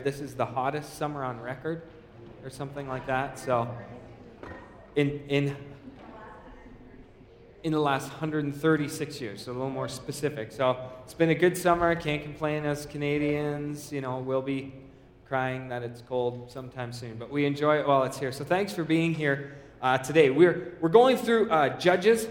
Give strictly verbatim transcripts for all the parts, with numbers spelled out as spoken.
this is the hottest summer on record, or something like that. So, in in in the last one hundred thirty-six years, so a little more specific. So it's been a good summer. I can't complain as Canadians. You know, we'll be crying that it's cold sometime soon, but we enjoy it while it's here. So thanks for being here uh, today. We're we're going through uh, Judges,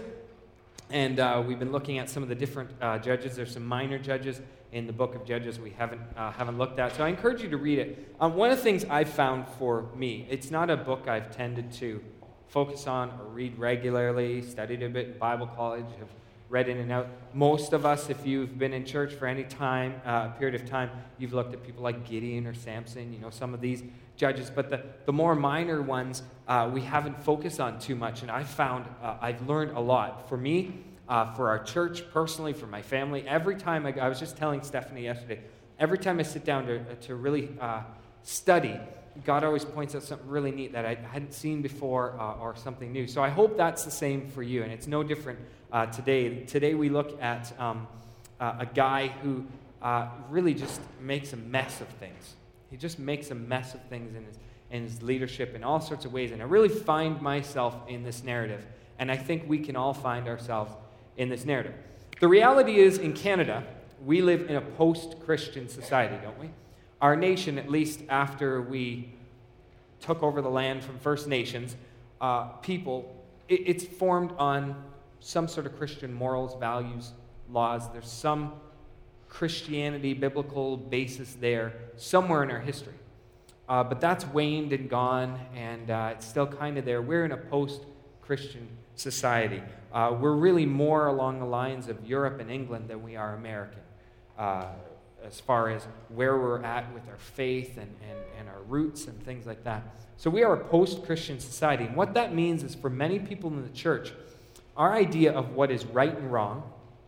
and uh, we've been looking at some of the different uh, judges. There's some minor judges in the book of Judges we haven't uh, haven't looked at. So I encourage you to read it. Um, one of the things I've found for me, it's not a book I've tended to focus on or read regularly, studied a bit in Bible college, have read in and out. Most of us, if you've been in church for any time, uh, period of time, you've looked at people like Gideon or Samson, you know, some of these judges. But the, the more minor ones, uh, we haven't focused on too much. And I've found, uh, I've learned a lot. For me, uh, for our church, personally, for my family, every time, I, I was just telling Stephanie yesterday, every time I sit down to, to really uh, study, God always points out something really neat that I hadn't seen before uh, or something new. So I hope that's the same for you, and it's no different uh, today. Today we look at um, uh, a guy who uh, really just makes a mess of things. He just makes a mess of things in his, in his leadership in all sorts of ways, and I really find myself in this narrative, and I think we can all find ourselves in this narrative. The reality is, in Canada, we live in a post-Christian society, don't we? Our nation, at least after we took over the land from First Nations uh, people, it, it's formed on some sort of Christian morals, values, laws. There's some Christianity, biblical basis there somewhere in our history. Uh, but that's waned and gone, and uh, it's still kind of there. We're in a post-Christian society. Uh, we're really more along the lines of Europe and England than we are American. Uh, as far as where we're at with our faith and, and, and our roots and things like that. So we are a post-Christian society. And what that means is for many people in the church, our idea of what is right and wrong,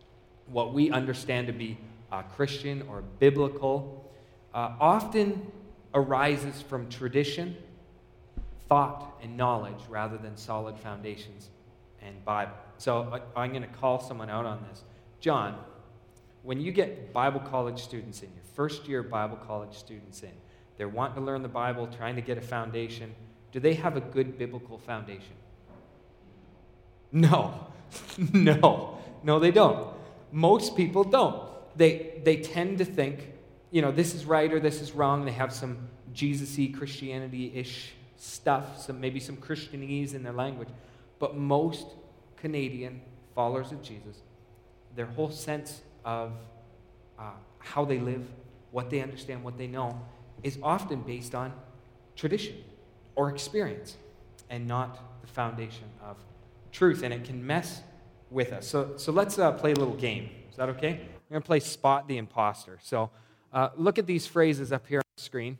what we understand to be uh, Christian or biblical, uh, often arises from tradition, thought, and knowledge rather than solid foundations and Bible. So I, I'm going to call someone out on this. John, when you get Bible college students in, your first year Bible college students in, they're wanting to learn the Bible, trying to get a foundation, do they have a good biblical foundation? No. no. No, they don't. Most people don't. They they tend to think, you know, this is right or this is wrong. They have some Jesus-y, Christianity-ish stuff, some maybe some Christianese in their language. But most Canadian followers of Jesus, their whole sense of uh, how they live, what they understand, what they know, is often based on tradition or experience and not the foundation of truth. And it can mess with us. So, so let's uh, play a little game. Is that okay? We're going to play Spot the Imposter. So uh, look at these phrases up here on the screen.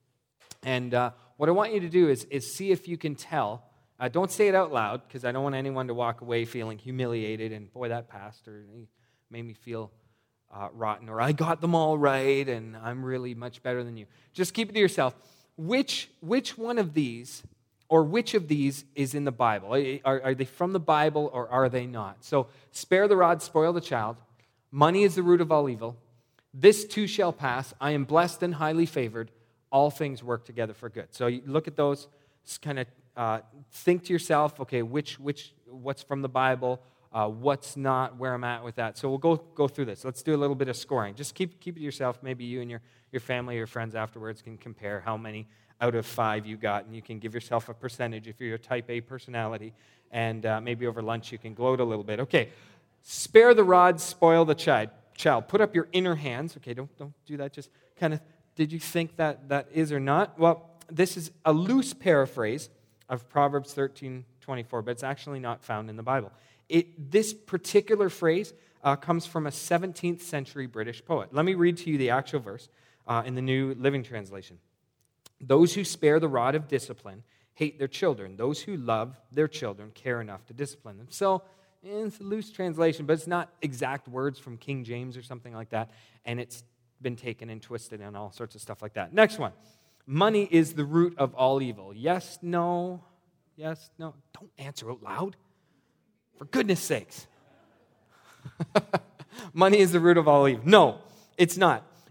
And uh, what I want you to do is, is see if you can tell. Uh, don't say it out loud, because I don't want anyone to walk away feeling humiliated and, boy, that pastor, he made me feel uh, rotten, or I got them all right, and I'm really much better than you. Just keep it to yourself. Which which one of these, or which of these is in the Bible? Are, are they from the Bible, or are they not? So, spare the rod, spoil the child. Money is the root of all evil. This too shall pass. I am blessed and highly favored. All things work together for good. So, you look at those, kind of uh, think to yourself, okay, which which what's from the Bible? Uh, what's not, where I'm at with that. So we'll go go through this. Let's do a little bit of scoring. Just keep keep it to yourself. Maybe you and your, your family or your friends afterwards can compare how many out of five you got, and you can give yourself a percentage if you're a type A personality, and uh, maybe over lunch you can gloat a little bit. Okay, spare the rod, spoil the child. Child, put up your inner hands. Okay, don't don't do that. Just kind of, did you think that that is or not? Well, this is a loose paraphrase of Proverbs thirteen twenty-four, but it's actually not found in the Bible. It, this particular phrase uh, comes from a seventeenth century British poet. Let me read to you the actual verse uh, in the New Living Translation. Those who spare the rod of discipline hate their children. Those who love their children care enough to discipline them. So it's a loose translation, but it's not exact words from King James or something like that, and it's been taken and twisted and all sorts of stuff like that. Next one. Money is the root of all evil. Yes, no, yes, no. Don't answer out loud. For goodness sakes. Money is the root of all evil. No, it's not.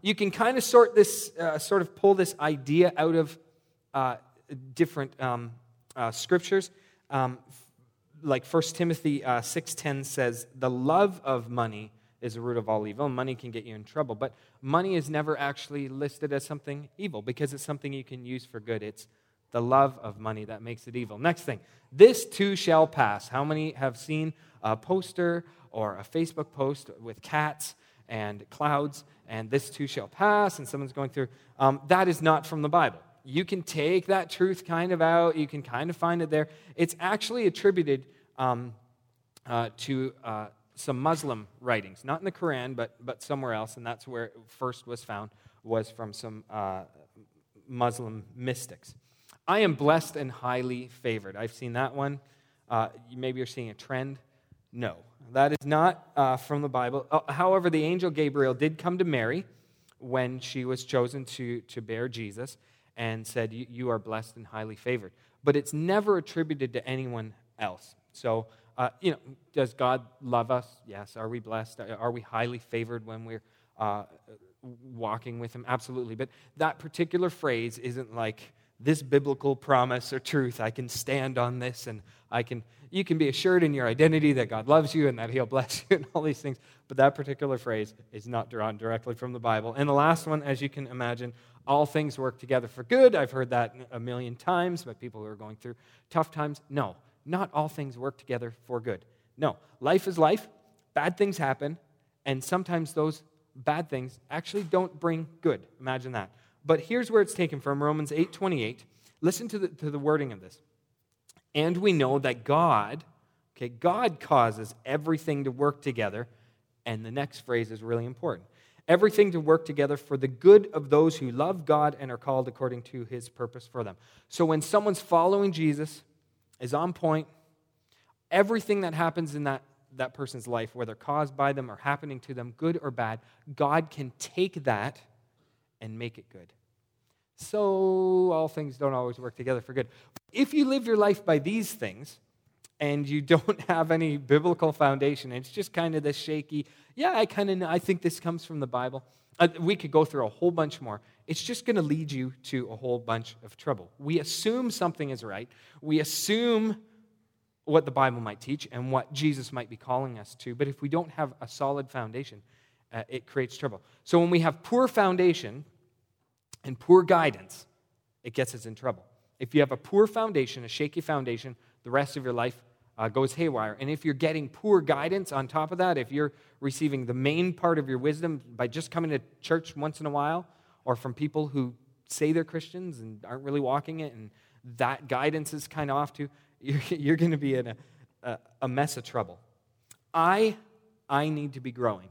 you can kind of sort this, uh, sort of pull this idea out of uh, different um, uh, scriptures. Um, like First Timothy uh, six ten says, the love of money is the root of all evil. Money can get you in trouble, but money is never actually listed as something evil because it's something you can use for good. It's the love of money that makes it evil. Next thing, this too shall pass. How many have seen a poster or a Facebook post with cats and clouds, and this too shall pass, and someone's going through? Um, that is not from the Bible. You can take that truth kind of out. You can kind of find it there. It's actually attributed um, uh, to uh, some Muslim writings, not in the Quran, but but somewhere else, and that's where it first was found, was from some uh, Muslim mystics. I am blessed and highly favored. I've seen that one. Uh, maybe you're seeing a trend. No, that is not uh, from the Bible. Uh, however, the angel Gabriel did come to Mary when she was chosen to, to bear Jesus and said, you are blessed and highly favored. But it's never attributed to anyone else. So, uh, you know, does God love us? Yes. Are we blessed? Are we highly favored when we're uh, walking with Him? Absolutely. But that particular phrase isn't like this biblical promise or truth. I can stand on this, and I can. You can be assured in your identity that God loves you and that He'll bless you and all these things. But that particular phrase is not drawn directly from the Bible. And the last one, as you can imagine, all things work together for good. I've heard that a million times by people who are going through tough times. No, not all things work together for good. No, life is life. Bad things happen, and sometimes those bad things actually don't bring good. Imagine that. But here's where it's taken from, Romans eight twenty-eight. Listen to the, to the wording of this. And we know that God, okay, God causes everything to work together. And the next phrase is really important. Everything to work together for the good of those who love God and are called according to His purpose for them. So when someone's following Jesus, is on point, everything that happens in that, that person's life, whether caused by them or happening to them, good or bad, God can take that and make it good. So all things don't always work together for good. If you live your life by these things and you don't have any biblical foundation, it's just kind of this shaky, yeah, I kind of I think this comes from the Bible. Uh, we could go through a whole bunch more. It's just going to lead you to a whole bunch of trouble. We assume something is right. We assume what the Bible might teach and what Jesus might be calling us to. But if we don't have a solid foundation, uh, it creates trouble. So when we have poor foundation and poor guidance, it gets us in trouble. If you have a poor foundation, a shaky foundation, the rest of your life uh, goes haywire. And if you're getting poor guidance on top of that, if you're receiving the main part of your wisdom by just coming to church once in a while, or from people who say they're Christians and aren't really walking it, and that guidance is kind of off too, you're, you're going to be in a, a, a mess of trouble. I, I need to be growing.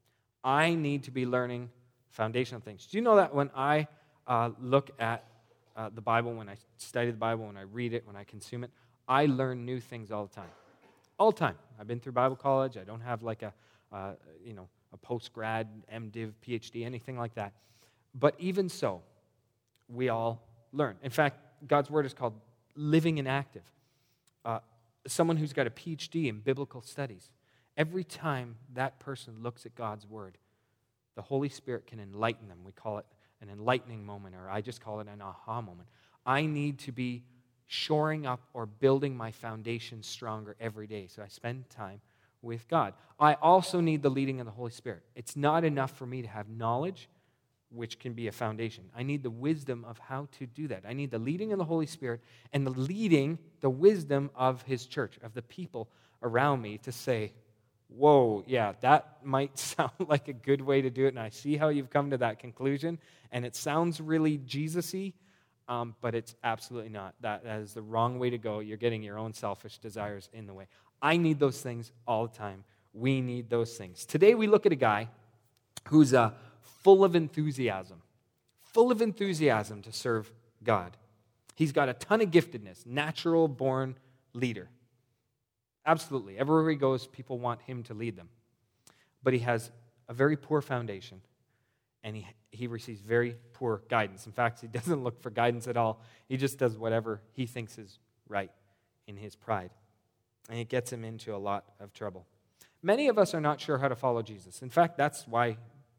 I need to be learning foundational things. Do you know that when I uh, look at uh, the Bible, when I study the Bible, when I read it, when I consume it, I learn new things all the time. All the time. I've been through Bible college. I don't have like a, uh, you know, a post-grad, MDiv, PhD, anything like that. But even so, we all learn. In fact, God's Word is called living and active. Uh, someone who's got a PhD in biblical studies, every time that person looks at God's Word, the Holy Spirit can enlighten them. We call it an enlightening moment, or I just call it an aha moment. I need to be shoring up or building my foundation stronger every day, so I spend time with God. I also need the leading of the Holy Spirit. It's not enough for me to have knowledge, which can be a foundation. I need the wisdom of how to do that. I need the leading of the Holy Spirit and the leading, the wisdom of His church, of the people around me to say, whoa, yeah, that might sound like a good way to do it, and I see how you've come to that conclusion, and it sounds really Jesus-y, um, but it's absolutely not. That, that is the wrong way to go. You're getting your own selfish desires in the way. I need those things all the time. We need those things. Today we look at a guy who's uh, full of enthusiasm, full of enthusiasm to serve God. He's got a ton of giftedness, natural-born leader. Absolutely. Everywhere he goes, people want him to lead them. But he has a very poor foundation, and he, he receives very poor guidance. In fact, he doesn't look for guidance at all. He just does whatever he thinks is right in his pride. And it gets him into a lot of trouble. Many of us are not sure how to follow Jesus. In fact, that's why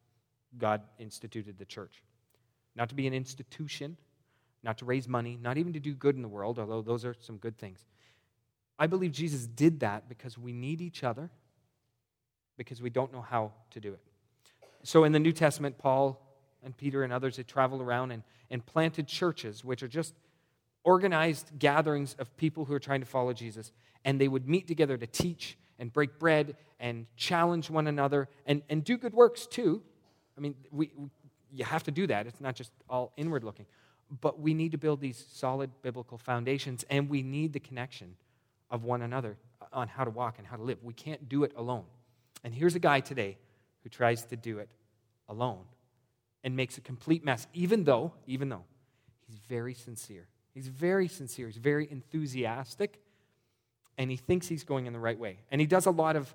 God instituted the church. Not to be an institution, not to raise money, not even to do good in the world, although those are some good things. I believe Jesus did that because we need each other, because we don't know how to do it. So in the New Testament, Paul and Peter and others, they traveled around and, and planted churches, which are just organized gatherings of people who are trying to follow Jesus. And they would meet together to teach and break bread and challenge one another and, and do good works too. I mean, we, we you have to do that. It's not just all inward looking. But we need to build these solid biblical foundations, and we need the connection of one another on how to walk and how to live. We can't do it alone. And here's a guy today who tries to do it alone and makes a complete mess, even though, even though he's very sincere. He's very sincere. He's very enthusiastic, and he thinks he's going in the right way. And he does a lot of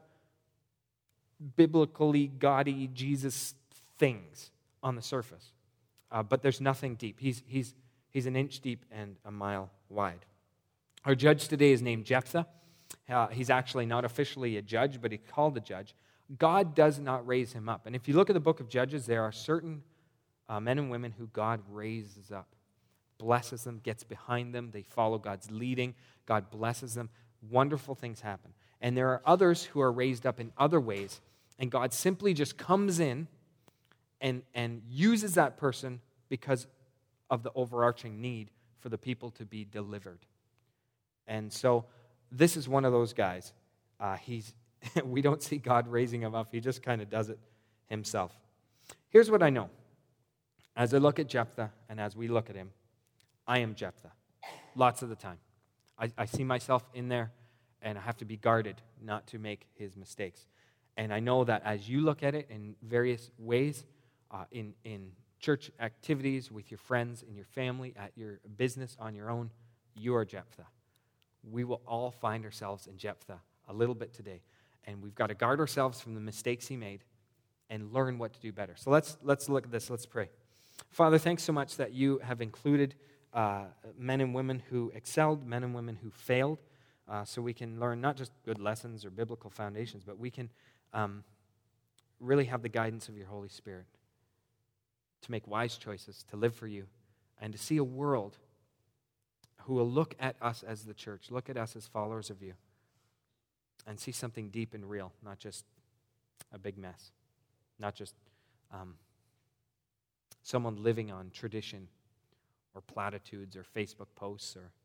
biblically gaudy Jesus things on the surface. Uh, but there's nothing deep. He's, he's, he's an inch deep and a mile wide. Our judge today is named Jephthah. Uh, he's actually not officially a judge, but he's called a judge. God does not raise him up. And if you look at the book of Judges, there are certain uh, men and women who God raises up, blesses them, gets behind them. They follow God's leading. God blesses them. Wonderful things happen. And there are others who are raised up in other ways, and God simply just comes in and, and uses that person because of the overarching need for the people to be delivered. And so this is one of those guys. Uh, he's we don't see God raising him up. He just kind of does it himself. Here's what I know. As I look at Jephthah and as we look at him, I am Jephthah lots of the time. I, I see myself in there, and I have to be guarded not to make his mistakes. And I know that as you look at it in various ways, uh, in, in church activities, with your friends, in your family, at your business, on your own, you are Jephthah. We will all find ourselves in Jephthah a little bit today. And we've got to guard ourselves from the mistakes he made and learn what to do better. So let's let's look at this. Let's pray. Father, thanks so much that you have included uh, men and women who excelled, men and women who failed, uh, so we can learn not just good lessons or biblical foundations, but we can um, really have the guidance of your Holy Spirit to make wise choices, to live for you, and to see a world who will look at us as the church, look at us as followers of you, and see something deep and real, not just a big mess, not just um, someone living on tradition or platitudes or Facebook posts or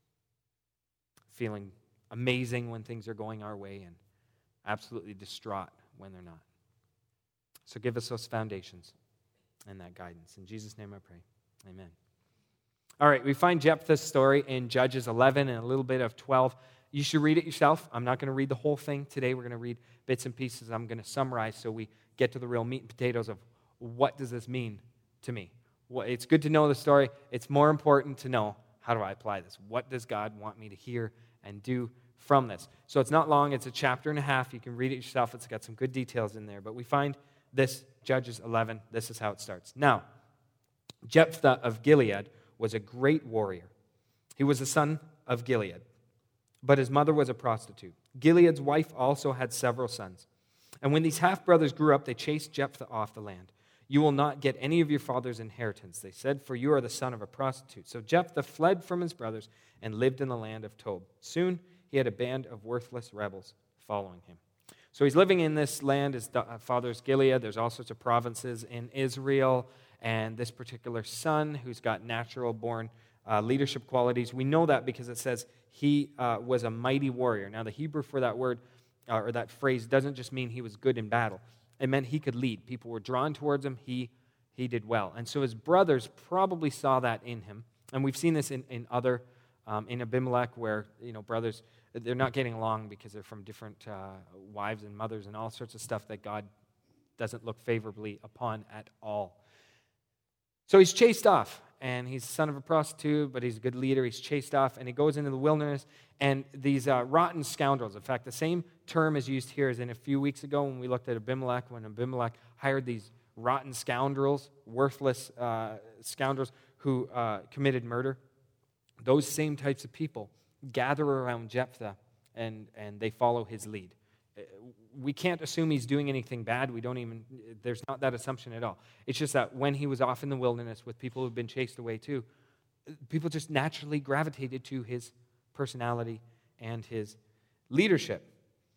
feeling amazing when things are going our way and absolutely distraught when they're not. So give us those foundations and that guidance. In Jesus' name I pray. Amen. All right, we find Jephthah's story in Judges eleven and a little bit of twelve. You should read it yourself. I'm not going to read the whole thing today. We're going to read bits and pieces. I'm going to summarize so we get to the real meat and potatoes of what does this mean to me. Well, it's good to know the story. It's more important to know, how do I apply this? What does God want me to hear and do from this? So it's not long. It's a chapter and a half. You can read it yourself. It's got some good details in there. But we find this, Judges eleven. This is how it starts. Now, Jephthah of Gilead was a great warrior. He was the son of Gilead, but his mother was a prostitute. Gilead's wife also had several sons. And when these half-brothers grew up, they chased Jephthah off the land. You will not get any of your father's inheritance, they said, for you are the son of a prostitute. So Jephthah fled from his brothers and lived in the land of Tob. Soon he had a band of worthless rebels following him. So he's living in this land. His father's Gilead. There's all sorts of provinces in Israel. And this particular son who's got natural-born uh, leadership qualities, we know that because it says he uh, was a mighty warrior. Now, the Hebrew for that word, uh, or that phrase, doesn't just mean he was good in battle. It meant he could lead. People were drawn towards him. He he did well. And so his brothers probably saw that in him. And we've seen this in, in other, um, in Abimelech, where, you know, brothers, they're not getting along because they're from different uh, wives and mothers and all sorts of stuff that God doesn't look favorably upon at all. So he's chased off, and he's the son of a prostitute, but he's a good leader. He's chased off, and he goes into the wilderness, and these uh, rotten scoundrels, in fact, the same term is used here as in a few weeks ago when we looked at Abimelech, when Abimelech hired these rotten scoundrels, worthless uh, scoundrels who uh, committed murder. Those same types of people gather around Jephthah, and, and they follow his lead. We can't assume he's doing anything bad. We don't even, there's not that assumption at all. It's just that when he was off in the wilderness with people who've been chased away too, people just naturally gravitated to his personality and his leadership.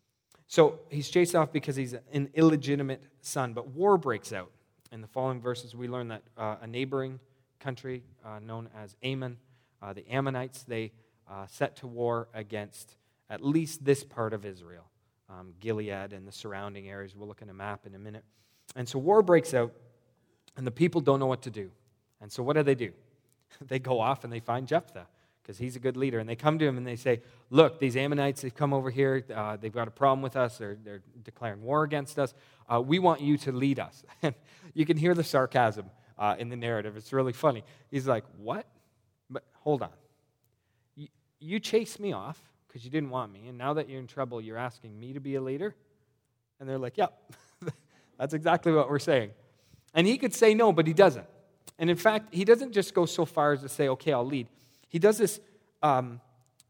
So he's chased off because he's an illegitimate son. But war breaks out. In the following verses, we learn that uh, a neighboring country uh, known as Ammon, uh, the Ammonites, they uh, set to war against at least this part of Israel, um, Gilead and the surrounding areas. We'll look at a map in a minute. And so war breaks out, and the people don't know what to do. And so what do they do? They go off and they find Jephthah, because he's a good leader. And they come to him and they say, look, these Ammonites, they've come over here. Uh, they've got a problem with us. They're, they're declaring war against us. Uh, we want you to lead us. And you can hear the sarcasm uh, in the narrative. It's really funny. He's like, what? But hold on. You, you chased me off because you didn't want me. And now that you're in trouble, you're asking me to be a leader? And they're like, yep, that's exactly what we're saying. And he could say no, but he doesn't. And in fact, he doesn't just go so far as to say, okay, I'll lead. He does this um,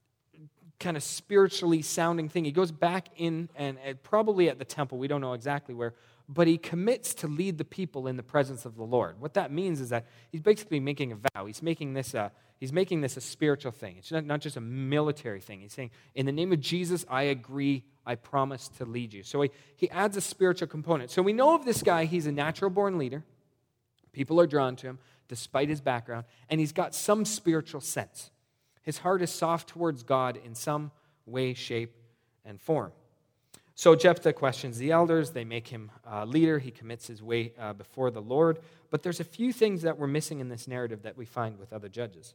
kind of spiritually sounding thing. He goes back in, and, and probably at the temple, we don't know exactly where, but he commits to lead the people in the presence of the Lord. What that means is that he's basically making a vow. He's making this a, he's making this a spiritual thing. It's not, not just a military thing. He's saying, in the name of Jesus, I agree, I promise to lead you. So he, he adds a spiritual component. So we know of this guy, he's a natural-born leader. People are drawn to him despite his background, and he's got some spiritual sense. His heart is soft towards God in some way, shape, and form. So Jephthah questions the elders. They make him uh, leader. He commits his way uh, before the Lord. But there's a few things that we're missing in this narrative that we find with other judges.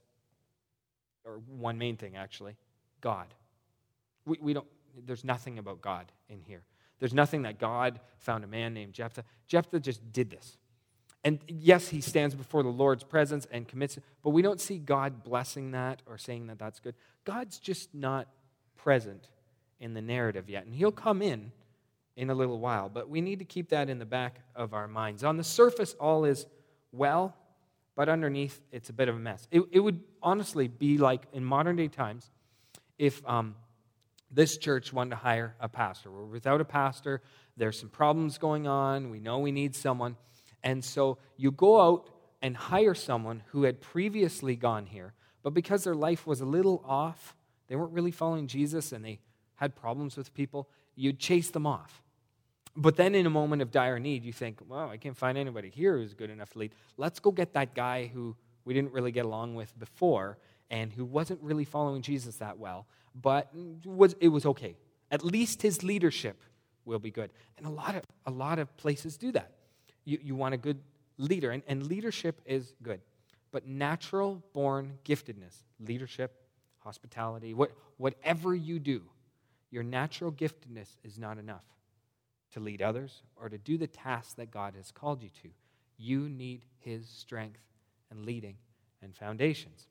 Or one main thing, actually, God. We, we don't. There's nothing about God in here. There's nothing that God found a man named Jephthah. Jephthah just did this. And yes, he stands before the Lord's presence and commits, but we don't see God blessing that or saying that that's good. God's just not present in the narrative yet, and he'll come in in a little while, but we need to keep that in the back of our minds. On the surface, all is well, but underneath, it's a bit of a mess. It, it would honestly be like in modern day times if um, this church wanted to hire a pastor. We're without a pastor, there's some problems going on, we know we need someone. And so you go out and hire someone who had previously gone here, but because their life was a little off, they weren't really following Jesus and they had problems with people, you'd chase them off. But then in a moment of dire need, you think, well, I can't find anybody here who's good enough to lead. Let's go get that guy who we didn't really get along with before and who wasn't really following Jesus that well, but was it was okay. At least his leadership will be good. And a lot of a lot of places do that. You, you want a good leader, and, and leadership is good. But natural-born giftedness, leadership, hospitality, what, whatever you do, your natural giftedness is not enough to lead others or to do the tasks that God has called you to. You need his strength and leading and foundations.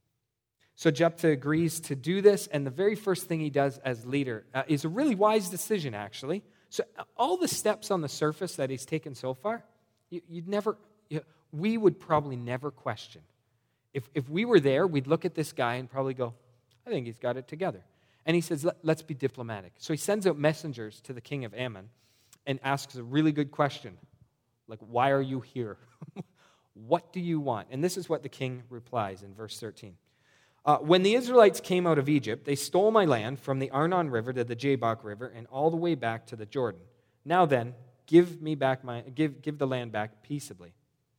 So Jephthah agrees to do this, and the very first thing he does as leader uh, is a really wise decision, actually. So all the steps on the surface that he's taken so far, you, you'd never, you, we would probably never question. If, if we were there, we'd look at this guy and probably go, I think he's got it together. And he says, Let, let's be diplomatic. So he sends out messengers to the king of Ammon and asks a really good question. Like, why are you here? What do you want? And this is what the king replies in verse thirteen. Uh, when the Israelites came out of Egypt, they stole my land from the Arnon River to the Jabbok River and all the way back to the Jordan. Now then, give me back my give give the land back peaceably.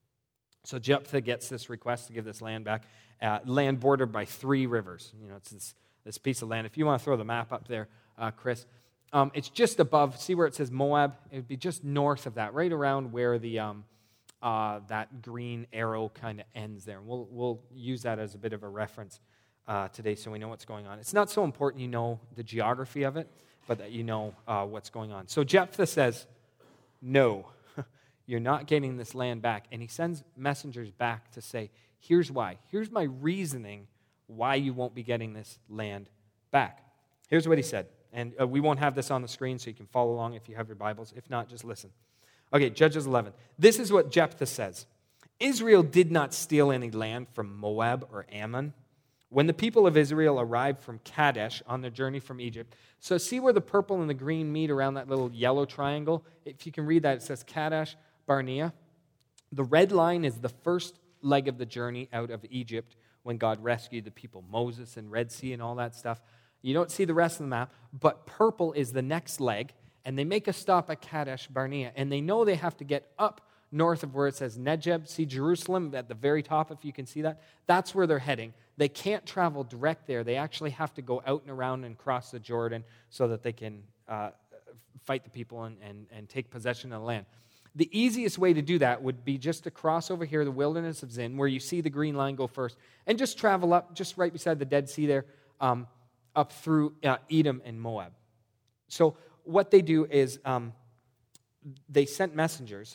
So Jephthah gets this request to give this land back, uh, land bordered by three rivers. You know, it's this, this piece of land. If you want to throw the map up there, uh, Chris, um, it's just above. See where it says Moab? It would be just north of that, right around where the um, uh, that green arrow kind of ends there. And we'll we'll use that as a bit of a reference Uh, today so we know what's going on. It's not so important you know the geography of it, but that you know uh, what's going on. So Jephthah says, no, you're not getting this land back. And he sends messengers back to say, here's why. Here's my reasoning why you won't be getting this land back. Here's what he said. And uh, we won't have this on the screen so you can follow along if you have your Bibles. If not, just listen. Okay, Judges eleven. This is what Jephthah says. Israel did not steal any land from Moab or Ammon, When the people of Israel arrived from Kadesh on their journey from Egypt, so see where the purple and the green meet around that little yellow triangle? If you can read that, it says Kadesh Barnea. The red line is the first leg of the journey out of Egypt when God rescued the people, Moses and Red Sea and all that stuff. You don't see the rest of the map, but purple is the next leg, and they make a stop at Kadesh Barnea, and they know they have to get up north of where it says Negeb. See Jerusalem at the very top, if you can see that? That's where they're heading. They can't travel direct there. They actually have to go out and around and cross the Jordan so that they can uh, fight the people and, and, and take possession of the land. The easiest way to do that would be just to cross over here, the wilderness of Zin, where you see the green line go first, and just travel up, just right beside the Dead Sea there, um, up through uh, Edom and Moab. So what they do is um, they sent messengers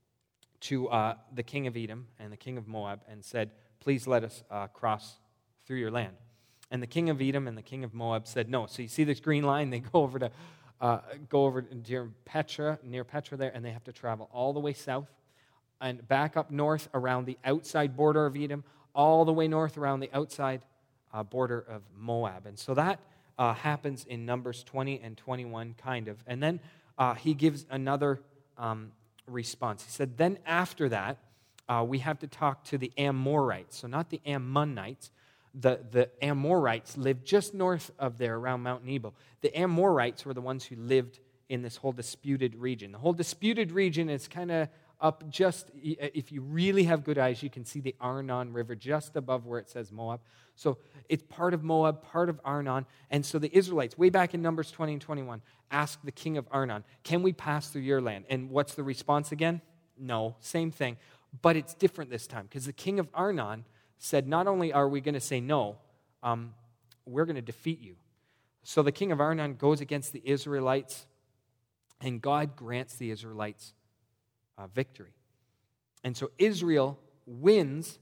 to uh, the king of Edom and the king of Moab and said, please let us uh, cross through your land. And the king of Edom and the king of Moab said no. So you see this green line, they go over to uh, go over near Petra, near Petra there, and they have to travel all the way south and back up north around the outside border of Edom, all the way north around the outside uh, border of Moab. And so that uh, happens in Numbers twenty and twenty-one, kind of. And then uh, he gives another um, response. He said, then after that, uh, we have to talk to the Amorites. So not the Ammonites. The, the Amorites lived just north of there around Mount Nebo. The Amorites were the ones who lived in this whole disputed region. The whole disputed region is kind of up just, if you really have good eyes, you can see the Arnon River just above where it says Moab. So it's part of Moab, part of Arnon. And so the Israelites, way back in Numbers twenty and twenty-one, asked the king of Arnon, can we pass through your land? And what's the response again? No, same thing. But it's different this time because the king of Arnon said, not only are we going to say no, um, we're going to defeat you. So the king of Arnon goes against the Israelites, and God grants the Israelites uh, victory. And so Israel wins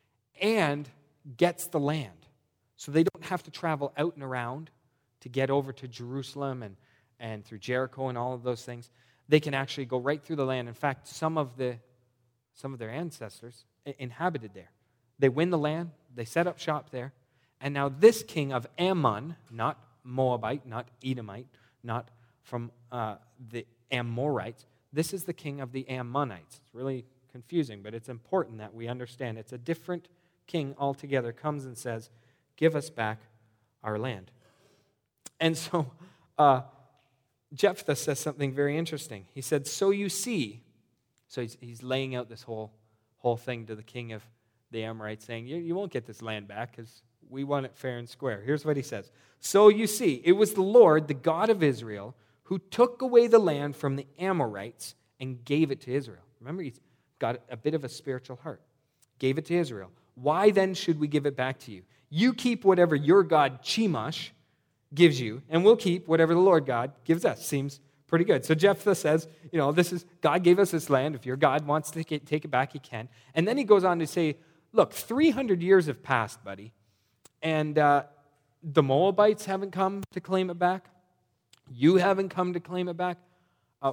and gets the land. So they don't have to travel out and around to get over to Jerusalem and, and through Jericho and all of those things. They can actually go right through the land. In fact, some of the some of their ancestors inhabited there. They win the land, they set up shop there, and now this king of Ammon, not Moabite, not Edomite, not from uh, the Amorites, this is the king of the Ammonites. It's really confusing, but it's important that we understand it's a different king altogether, comes and says, give us back our land. And so uh, Jephthah says something very interesting. He said, so you see, so he's, he's laying out this whole, whole thing to the king of the Amorites, saying, you, you won't get this land back because we want it fair and square. Here's what he says. So you see, it was the Lord, the God of Israel, who took away the land from the Amorites and gave it to Israel. Remember, he's got a bit of a spiritual heart. Gave it to Israel. Why then should we give it back to you? You keep whatever your god Chemosh gives you, and we'll keep whatever the Lord God gives us. Seems pretty good. So Jephthah says, you know, this is God gave us this land. If your God wants to take it back, he can. And then he goes on to say, look, three hundred years have passed, buddy, and uh, the Moabites haven't come to claim it back. You haven't come to claim it back. Uh,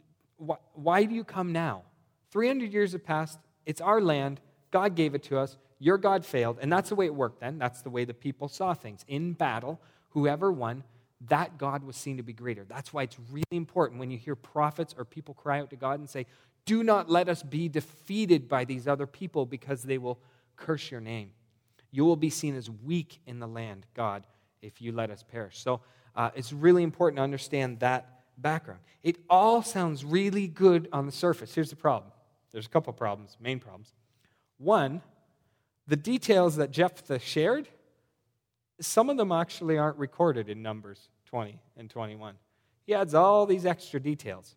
wh- why do you come now? three hundred years have passed. It's our land. God gave it to us. Your God failed. And that's the way it worked then. That's the way the people saw things. In battle, whoever won, that God was seen to be greater. That's why it's really important when you hear prophets or people cry out to God and say, do not let us be defeated by these other people because they will curse your name. You will be seen as weak in the land, God, if you let us perish. So uh, it's really important to understand that background. It all sounds really good on the surface. Here's the problem. There's a couple problems, main problems. One, the details that Jephthah shared, some of them actually aren't recorded in Numbers twenty and twenty-one. He adds all these extra details.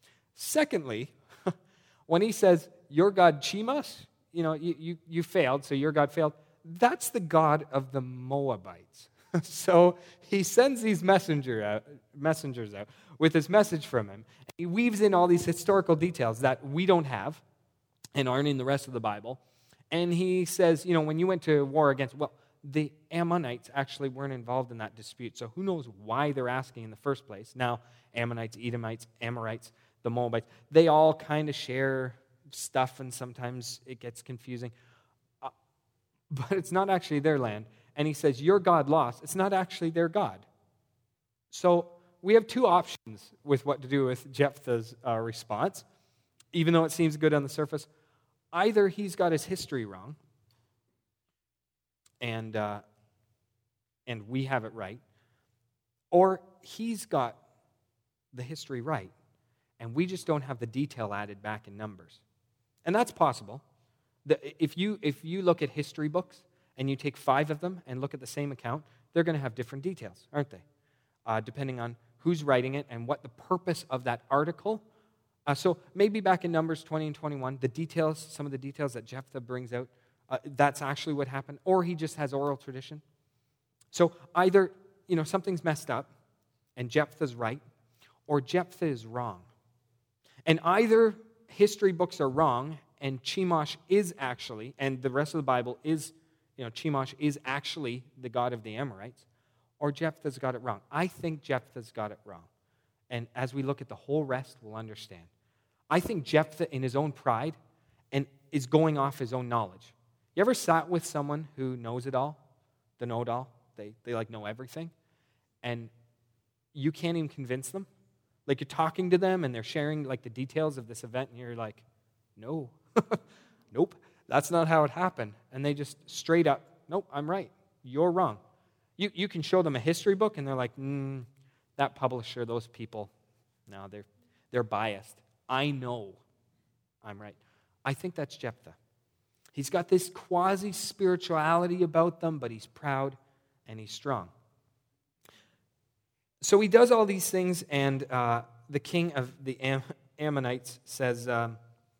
Secondly, when he says, your God Chemosh, you know, you, you, you failed, so your God failed, that's the God of the Moabites. So he sends these messenger out, messengers out with this message from him. He weaves in all these historical details that we don't have and aren't in the rest of the Bible. And he says, you know, when you went to war against, well, the Ammonites actually weren't involved in that dispute. So who knows why they're asking in the first place. Now, Ammonites, Edomites, Amorites, the Moabites, they all kind of share stuff, and sometimes it gets confusing. Uh, but it's not actually their land. and he says, your God lost, it's not actually their God. So we have two options with what to do with Jephthah's uh, response, even though it seems good on the surface. Either he's got his history wrong, and uh, and we have it right, or he's got the history right, and we just don't have the detail added back in Numbers. And that's possible. The, if you if you look at history books and you take five of them and look at the same account, they're going to have different details, aren't they? Uh, depending on who's writing it and what the purpose of that article. Uh, so maybe back in Numbers twenty and twenty-one, the details, some of the details that Jephthah brings out, uh, that's actually what happened, or he just has oral tradition. So either, you know, something's messed up and Jephthah's right, or Jephthah is wrong. And either history books are wrong and Chemosh is actually, and the rest of the Bible is, you know, Chemosh is actually the god of the Amorites, or Jephthah's got it wrong. I think Jephthah's got it wrong. And as we look at the whole rest, we'll understand. I think Jephthah, in his own pride, and is going off his own knowledge. You ever sat with someone who knows it all, the know-it-all? They, they like know everything. And you can't even convince them? Like you're talking to them and they're sharing like the details of this event and you're like, no, nope, that's not how it happened. And they just straight up, nope, I'm right, you're wrong. You, you can show them a history book and they're like, mm, that publisher, those people, no, they're, they're biased. I know I'm right. I think that's Jephthah. He's got this quasi-spirituality about them, but he's proud and he's strong. So he does all these things, and uh, the king of the Am- Ammonites says, um,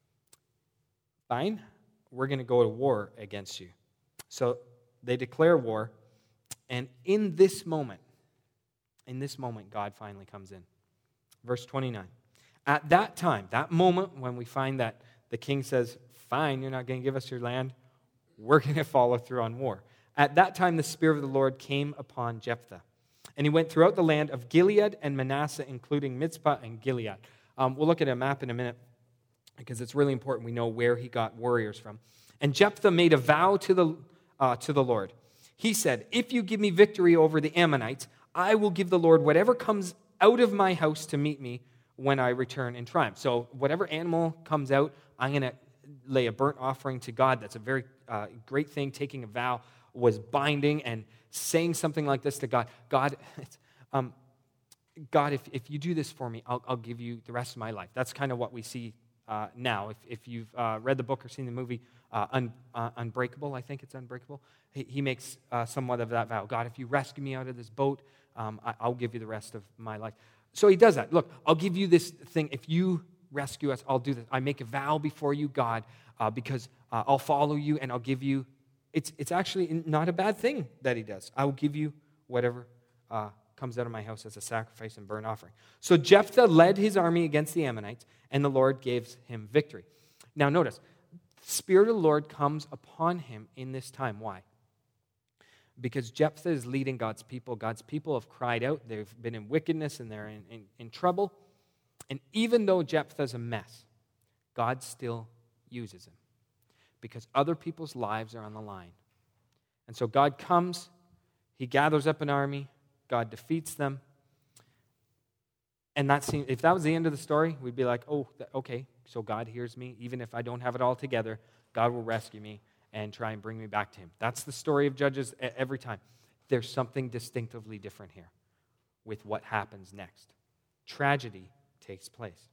fine, we're going to go to war against you. So they declare war, and in this moment, in this moment, God finally comes in. Verse twenty-nine. At that time, that moment when we find that the king says, fine, you're not going to give us your land, we're going to follow through on war. At that time, the Spirit of the Lord came upon Jephthah. And he went throughout the land of Gilead and Manasseh, including Mizpah and Gilead. Um, we'll look at a map in a minute because it's really important we know where he got warriors from. And Jephthah made a vow to the, uh, to the Lord. He said, if you give me victory over the Ammonites, I will give the Lord whatever comes out of my house to meet me when I return in triumph. So whatever animal comes out, I'm going to lay a burnt offering to God. That's a very uh, great thing. Taking a vow was binding, and saying something like this to God, God, um, God, if, if you do this for me, I'll, I'll give you the rest of my life. That's kind of what we see uh, now. If, if you've uh, read the book or seen the movie uh, Un, uh, Unbreakable, I think it's Unbreakable, he, he makes uh, somewhat of that vow. God, if you rescue me out of this boat, um, I, I'll give you the rest of my life. So he does that. Look, I'll give you this thing. If you rescue us, I'll do this. I make a vow before you, God, uh, because uh, I'll follow you and I'll give you. It's it's actually not a bad thing that he does. I will give you whatever uh, comes out of my house as a sacrifice and burnt offering. So Jephthah led his army against the Ammonites, and the Lord gave him victory. Now notice, the Spirit of the Lord comes upon him in this time. Why? Because Jephthah is leading God's people. God's people have cried out. They've been in wickedness and they're in, in, in trouble. And even though Jephthah's a mess, God still uses him, because other people's lives are on the line. And so God comes, he gathers up an army, God defeats them. And that seems, if that was the end of the story, we'd be like, oh, okay, so God hears me. Even if I don't have it all together, God will rescue me and try and bring me back to him. That's the story of Judges every time. There's something distinctively different here with what happens next. Tragedy takes place.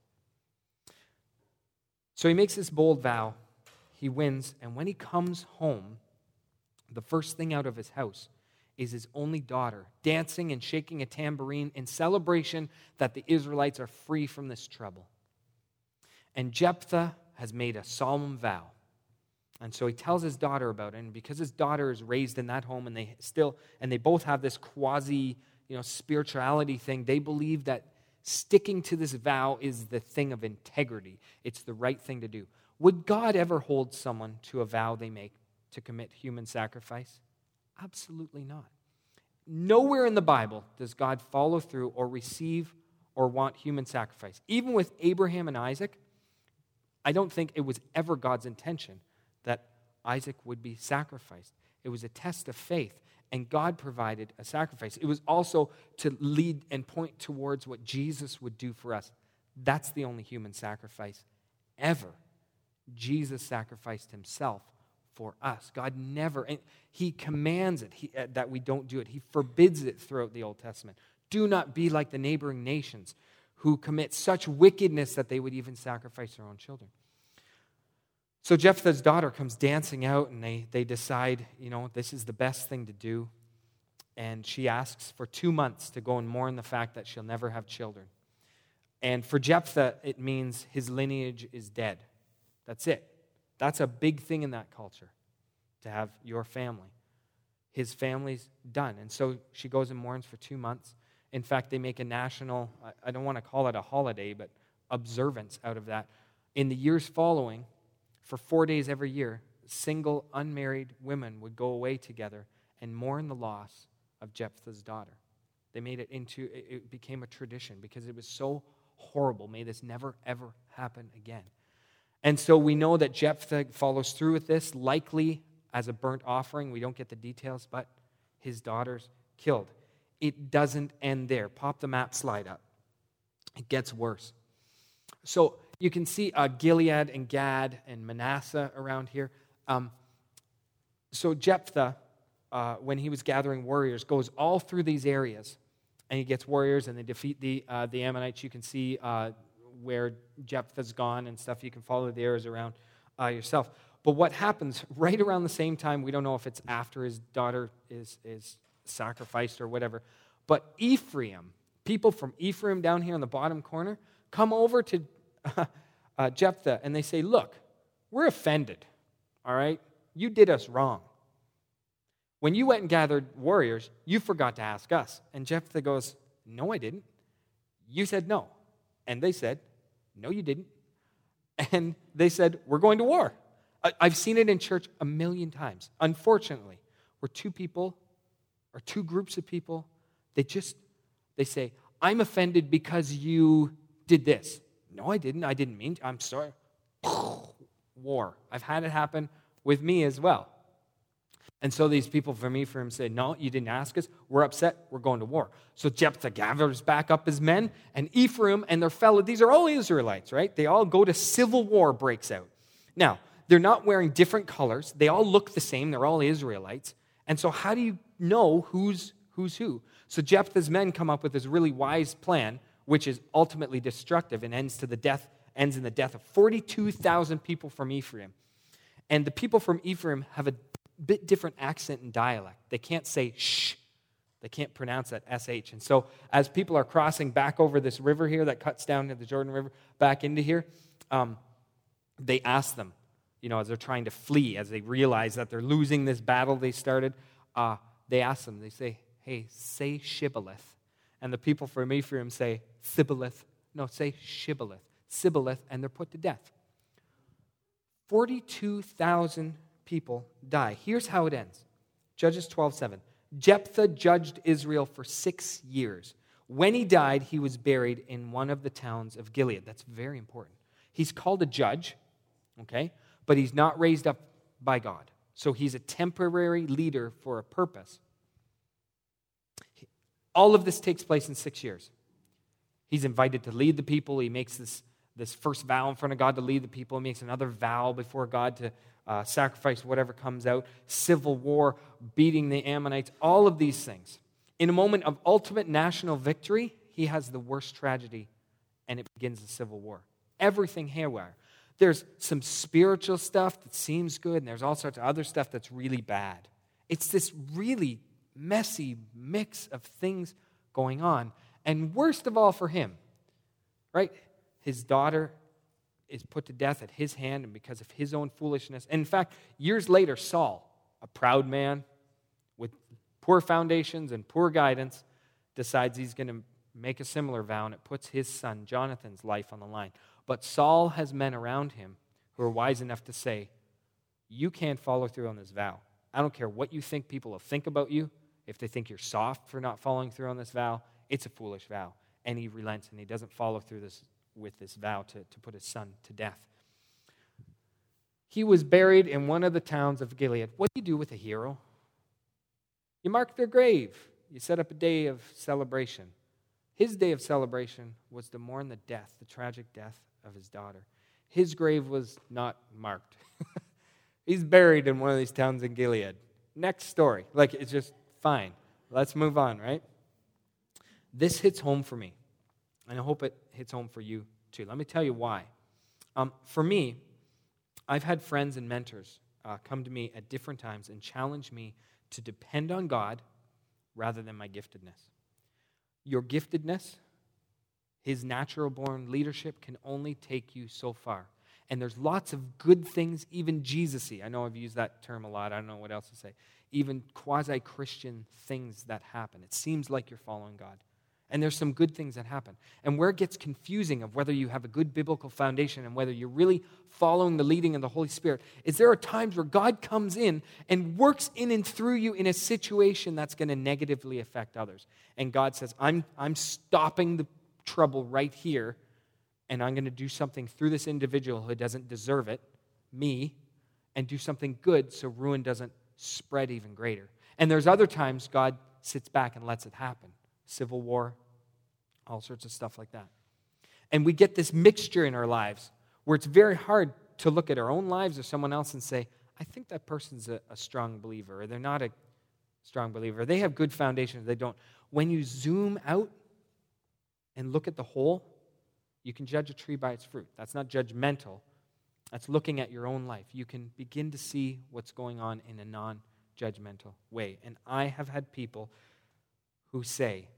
So he makes this bold vow. He wins, and when he comes home, the first thing out of his house is his only daughter, dancing and shaking a tambourine in celebration that the Israelites are free from this trouble. And Jephthah has made a solemn vow. And so he tells his daughter about it, and because his daughter is raised in that home, and they still, and they both have this quasi, you know, spirituality thing, they believe that sticking to this vow is the thing of integrity. It's the right thing to do. Would God ever hold someone to a vow they make to commit human sacrifice? Absolutely not. Nowhere in the Bible does God follow through or receive or want human sacrifice. Even with Abraham and Isaac, I don't think it was ever God's intention that Isaac would be sacrificed. It was a test of faith, and God provided a sacrifice. It was also to lead and point towards what Jesus would do for us. That's the only human sacrifice ever. Jesus sacrificed himself for us. God never, and he commands it he, uh, that we don't do it. He forbids it throughout the Old Testament. Do not be like the neighboring nations who commit such wickedness that they would even sacrifice their own children. So Jephthah's daughter comes dancing out, and they, they decide, you know, this is the best thing to do. And she asks for two months to go and mourn the fact that she'll never have children. And for Jephthah, it means his lineage is dead. That's it. That's a big thing in that culture, to have your family. His family's done. And so she goes and mourns for two months. In fact, they make a national, I don't want to call it a holiday, but observance out of that. In the years following, for four days every year, single, unmarried women would go away together and mourn the loss of Jephthah's daughter. They made it into, it became a tradition because it was so horrible. May this never, ever happen again. And so we know that Jephthah follows through with this, likely as a burnt offering. We don't get the details, but his daughter's killed. It doesn't end there. Pop the map slide up. It gets worse. So you can see uh, Gilead and Gad and Manasseh around here. Um, so Jephthah, uh, when he was gathering warriors, goes all through these areas, and he gets warriors, and they defeat the uh, the Ammonites. You can see uh, where Jephthah's gone and stuff. You can follow the arrows around uh, yourself. But what happens right around the same time, we don't know if it's after his daughter is, is sacrificed or whatever, but Ephraim, people from Ephraim down here in the bottom corner, come over to uh, uh, Jephthah, and they say, look, we're offended, all right? You did us wrong. When you went and gathered warriors, you forgot to ask us. And Jephthah goes, no, I didn't. You said no. And they said, no, you didn't. And they said, we're going to war. I've seen it in church a million times. Unfortunately, where two people or two groups of people, they just, they say, I'm offended because you did this. No, I didn't. I didn't mean to. I'm sorry. War. I've had it happen with me as well. And so these people from Ephraim say, no, you didn't ask us. We're upset. We're going to war. So Jephthah gathers back up his men, and Ephraim and their fellow, these are all Israelites, right? They all go to civil war breaks out. Now, they're not wearing different colors. They all look the same. They're all Israelites. And so how do you know who's who's who? So Jephthah's men come up with this really wise plan, which is ultimately destructive and ends to the death, ends in the death of forty-two thousand people from Ephraim. And the people from Ephraim have a bit different accent and dialect. They can't say shh. They can't pronounce that S H. And so as people are crossing back over this river here that cuts down to the Jordan River, back into here, um, they ask them, you know, as they're trying to flee, as they realize that they're losing this battle they started, uh, they ask them, they say, hey, say Shibboleth. And the people from Ephraim say, Sibboleth. No, say Shibboleth. Sibboleth, and they're put to death. forty-two thousand people die. Here's how it ends. Judges twelve seven. Jephthah judged Israel for six years. When he died, he was buried in one of the towns of Gilead. That's very important. He's called a judge, okay, but he's not raised up by God. So he's a temporary leader for a purpose. All of this takes place in six years. He's invited to lead the people. He makes this, this first vow in front of God to lead the people. He makes another vow before God to uh, sacrifice whatever comes out. Civil war, beating the Ammonites, all of these things. In a moment of ultimate national victory, he has the worst tragedy, and it begins the civil war. Everything haywire. There's some spiritual stuff that seems good, and there's all sorts of other stuff that's really bad. It's this really messy mix of things going on. And worst of all for him, right? His daughter is put to death at his hand and because of his own foolishness. And in fact, years later, Saul, a proud man with poor foundations and poor guidance, decides he's going to make a similar vow, and it puts his son Jonathan's life on the line. But Saul has men around him who are wise enough to say, you can't follow through on this vow. I don't care what you think people will think about you. If they think you're soft for not following through on this vow, it's a foolish vow. And he relents, and he doesn't follow through this with this vow to, to put his son to death. He was buried in one of the towns of Gilead. What do you do with a hero? You mark their grave. You set up a day of celebration. His day of celebration was to mourn the death, the tragic death of his daughter. His grave was not marked. He's buried in one of these towns in Gilead. Next story. Like, it's just fine. Let's move on, right? This hits home for me, and I hope it hits home for you too. Let me tell you why. Um, for me, I've had friends and mentors uh, come to me at different times and challenge me to depend on God rather than my giftedness. Your giftedness, his natural-born leadership, can only take you so far. And there's lots of good things, even Jesus-y. I know I've used that term a lot. I don't know what else to say. Even quasi-Christian things that happen. It seems like you're following God. And there's some good things that happen. And where it gets confusing of whether you have a good biblical foundation and whether you're really following the leading of the Holy Spirit is there are times where God comes in and works in and through you in a situation that's going to negatively affect others. And God says, I'm, I'm stopping the trouble right here, and I'm going to do something through this individual who doesn't deserve it, me, and do something good so ruin doesn't spread even greater. And there's other times God sits back and lets it happen. Civil war, all sorts of stuff like that. And we get this mixture in our lives where it's very hard to look at our own lives or someone else and say, I think that person's a, a strong believer, or they're not a strong believer. They have good foundations, they don't. When you zoom out and look at the whole, you can judge a tree by its fruit. That's not judgmental. That's looking at your own life. You can begin to see what's going on in a non-judgmental way. And I have had people who say,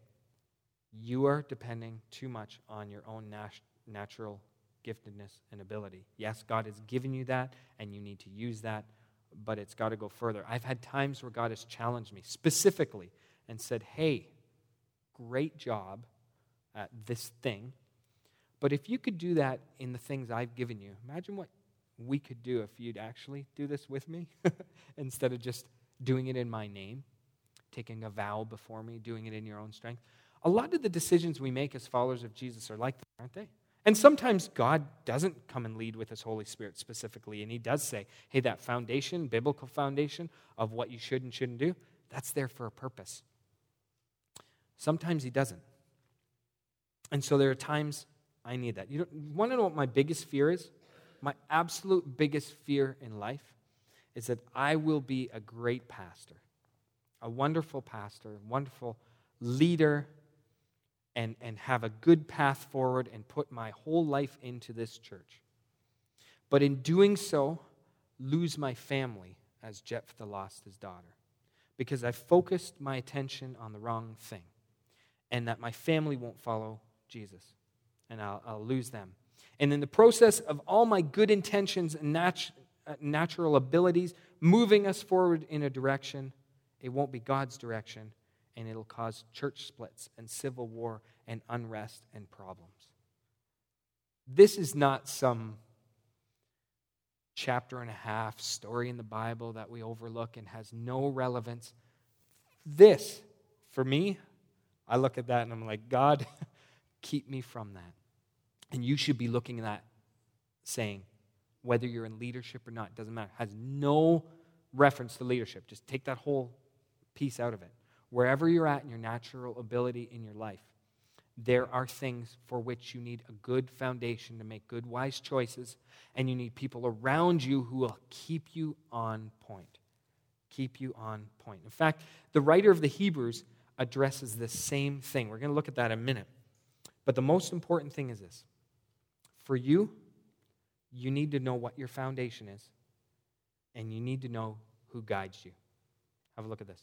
you are depending too much on your own nat- natural giftedness and ability. Yes, God has given you that, and you need to use that, but it's got to go further. I've had times where God has challenged me specifically and said, hey, great job at this thing, but if you could do that in the things I've given you, imagine what we could do if you'd actually do this with me instead of just doing it in my name, taking a vow before me, doing it in your own strength. A lot of the decisions we make as followers of Jesus are like that, aren't they? And sometimes God doesn't come and lead with his Holy Spirit specifically, and he does say, hey, that foundation, biblical foundation of what you should and shouldn't do, that's there for a purpose. Sometimes he doesn't. And so there are times I need that. You want to know what my biggest fear is? My absolute biggest fear in life is that I will be a great pastor, a wonderful pastor, wonderful leader, and, and have a good path forward and put my whole life into this church. But in doing so, lose my family as Jephthah lost his daughter, because I focused my attention on the wrong thing, and that my family won't follow Jesus, and I'll, I'll lose them. And in the process of all my good intentions and nat- uh, natural abilities moving us forward in a direction, it won't be God's direction, and it'll cause church splits and civil war and unrest and problems. This is not some chapter and a half story in the Bible that we overlook and has no relevance. This, for me, I look at that and I'm like, God, keep me from that. And you should be looking at that saying, whether you're in leadership or not, it doesn't matter. It has no reference to leadership. Just take that whole piece out of it. Wherever you're at in your natural ability in your life, there are things for which you need a good foundation to make good, wise choices, and you need people around you who will keep you on point. Keep you on point. In fact, the writer of the Hebrews addresses the same thing. We're going to look at that in a minute. But the most important thing is this. For you, you need to know what your foundation is, and you need to know who guides you. Have a look at this.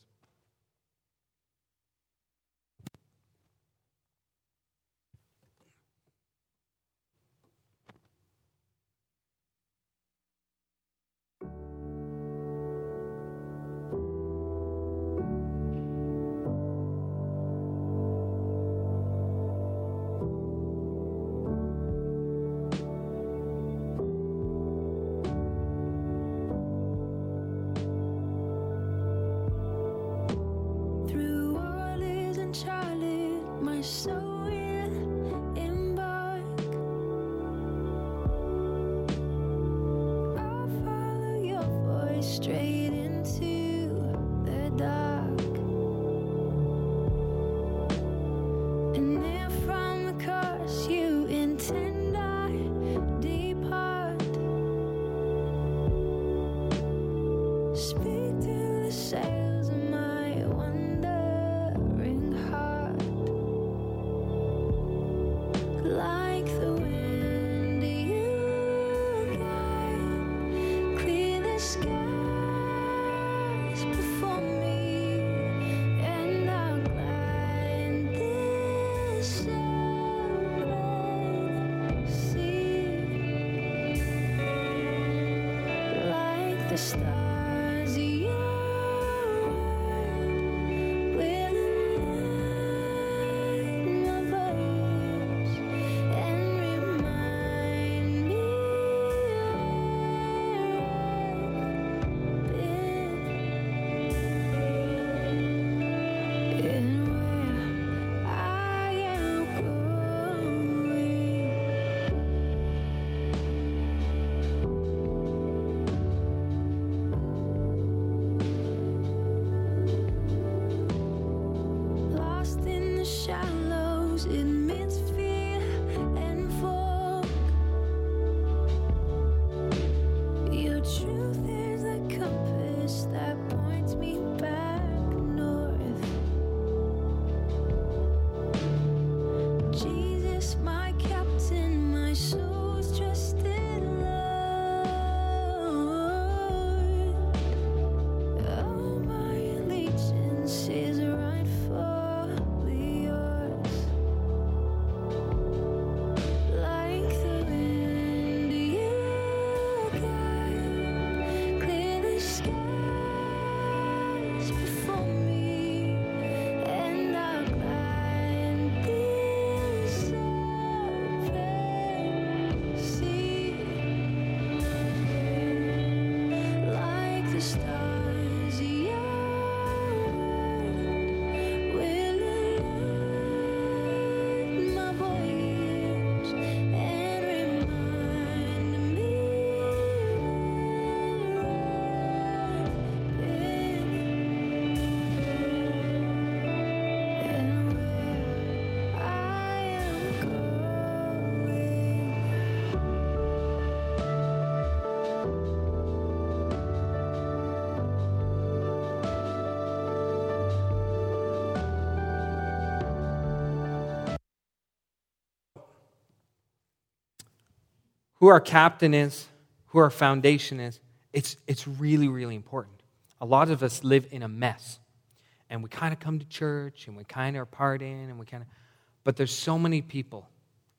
who our captain is, who our foundation is, it's, it's really, really important. A lot of us live in a mess. And we kind of come to church, and we kind of are partying, and we kind of... But there's so many people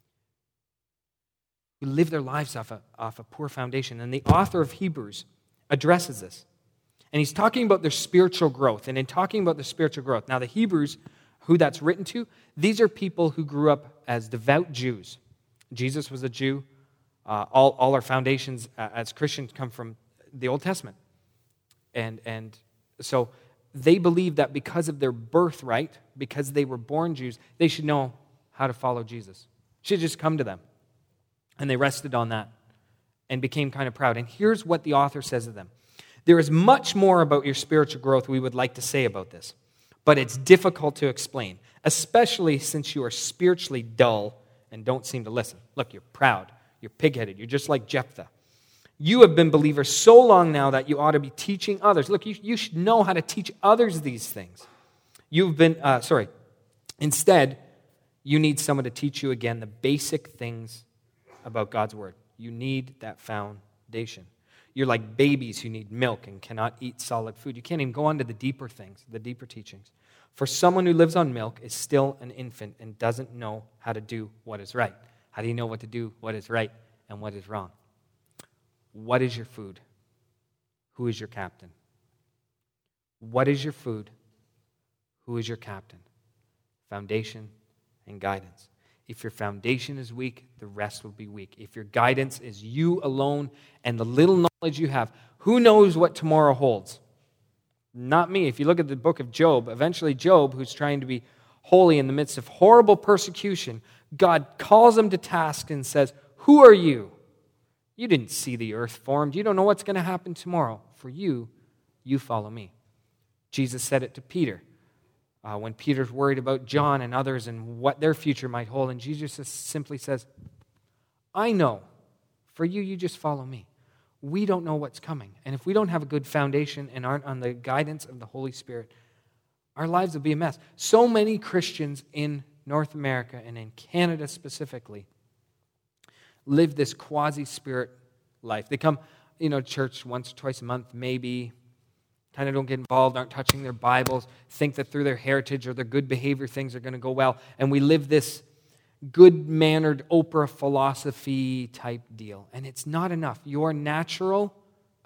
who live their lives off a, off a poor foundation. And the author of Hebrews addresses this. And he's talking about their spiritual growth. And in talking about their spiritual growth, now the Hebrews, who that's written to, these are people who grew up as devout Jews. Jesus was a Jew. Uh, all, all our foundations uh, as Christians come from the Old Testament. And, and so they believe that because of their birthright, because they were born Jews, they should know how to follow Jesus. It should just come to them. And they rested on that and became kind of proud. And here's what the author says to them. There is much more about your spiritual growth we would like to say about this, but it's difficult to explain, especially since you are spiritually dull and don't seem to listen. Look, you're proud. You're pig-headed. You're just like Jephthah. You have been believers so long now that you ought to be teaching others. Look, you, you should know how to teach others these things. You've been, uh, sorry, instead, you need someone to teach you again the basic things about God's Word. You need that foundation. You're like babies who need milk and cannot eat solid food. You can't even go on to the deeper things, the deeper teachings. For someone who lives on milk is still an infant and doesn't know how to do what is right. How do you know what to do, what is right, and what is wrong? What is your food? Who is your captain? What is your food? Who is your captain? Foundation and guidance. If your foundation is weak, the rest will be weak. If your guidance is you alone and the little knowledge you have, who knows what tomorrow holds? Not me. If you look at the book of Job, eventually Job, who's trying to be holy in the midst of horrible persecution, God calls him to task and says, who are you? You didn't see the earth formed. You don't know what's going to happen tomorrow. For you, you follow me. Jesus said it to Peter. Uh, when Peter's worried about John and others and what their future might hold. And Jesus just simply says, I know. For you, you just follow me. We don't know what's coming. And if we don't have a good foundation and aren't on the guidance of the Holy Spirit, our lives will be a mess. So many Christians in North America and in Canada specifically live this quasi-spirit life. They come, you know, to church once or twice a month, maybe, kind of don't get involved, aren't touching their Bibles, think that through their heritage or their good behavior things are going to go well. And we live this good-mannered Oprah philosophy type deal. And it's not enough. Your natural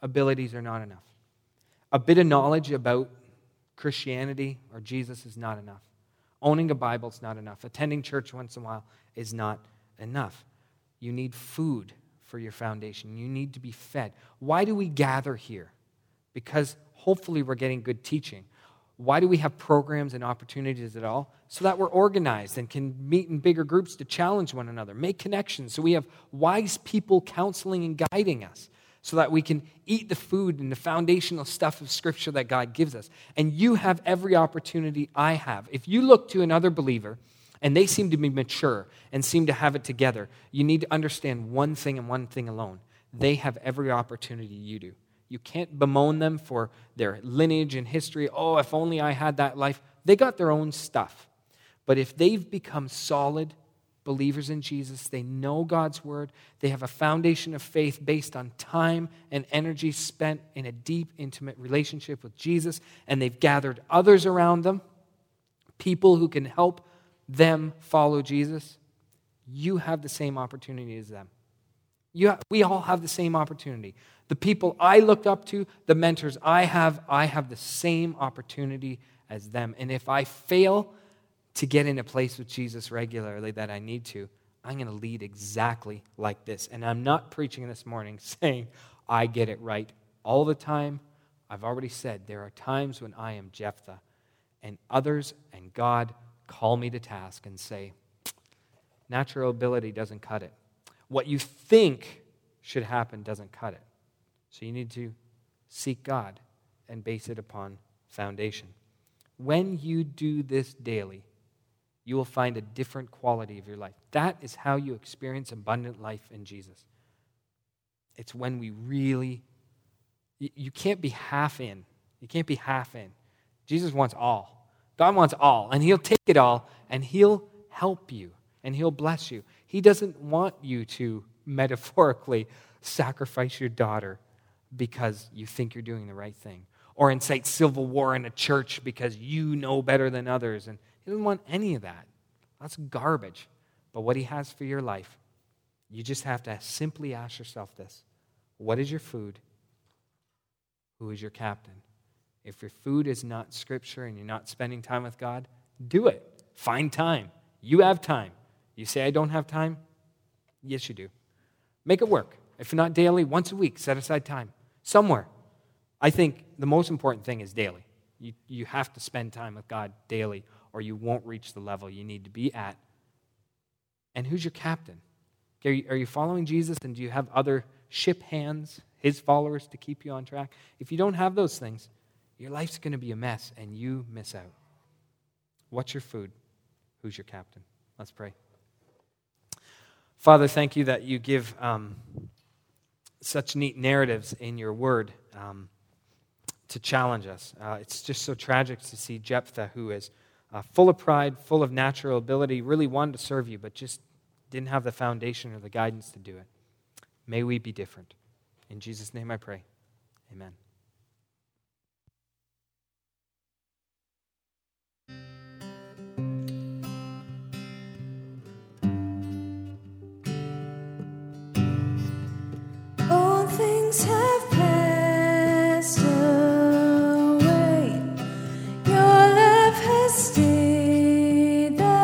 abilities are not enough. A bit of knowledge about Christianity or Jesus is not enough. Owning a Bible is not enough. Attending church once in a while is not enough. You need food for your foundation. You need to be fed. Why do we gather here? Because hopefully we're getting good teaching. Why do we have programs and opportunities at all? So that we're organized and can meet in bigger groups to challenge one another, make connections. So we have wise people counseling and guiding us so that we can eat the food and the foundational stuff of Scripture that God gives us. And you have every opportunity I have. If you look to another believer and they seem to be mature and seem to have it together, you need to understand one thing and one thing alone. They have every opportunity you do. You can't bemoan them for their lineage and history. Oh, if only I had that life. They got their own stuff. But if they've become solid believers in Jesus, they know God's word, they have a foundation of faith based on time and energy spent in a deep, intimate relationship with Jesus, and they've gathered others around them, people who can help them follow Jesus, you have the same opportunity as them. You have, we all have the same opportunity. The people I looked up to, the mentors I have, I have the same opportunity as them. And if I fail to get in a place with Jesus regularly that I need to, I'm going to lead exactly like this. And I'm not preaching this morning saying I get it right all the time. I've already said there are times when I am Jephthah, and others and God call me to task and say, natural ability doesn't cut it. What you think should happen doesn't cut it. So you need to seek God and base it upon foundation. When you do this daily, you will find a different quality of your life. That is how you experience abundant life in Jesus. It's when we really, you, you can't be half in. You can't be half in. Jesus wants all. God wants all, and he'll take it all, and he'll help you, and he'll bless you. He doesn't want you to metaphorically sacrifice your daughter because you think you're doing the right thing, or incite civil war in a church because you know better than others. And he doesn't want any of that. That's garbage. But what he has for your life, you just have to simply ask yourself this: what is your food? Who is your captain? If your food is not Scripture and you're not spending time with God, do it. Find time. You have time. You say, I don't have time? Yes, you do. Make it work. If not daily, once a week, set aside time. Somewhere. I think the most important thing is daily. You, you have to spend time with God daily, or you won't reach the level you need to be at. And who's your captain? Are you, are you following Jesus, and do you have other ship hands, his followers, to keep you on track? If you don't have those things, your life's going to be a mess, and you miss out. What's your food? Who's your captain? Let's pray. Father, thank you that you give um, such neat narratives in your word um, to challenge us. Uh, it's just so tragic to see Jephthah, who is uh, full of pride, full of natural ability, really wanted to serve you, but just didn't have the foundation or the guidance to do it. May we be different. In Jesus' name I pray. Amen.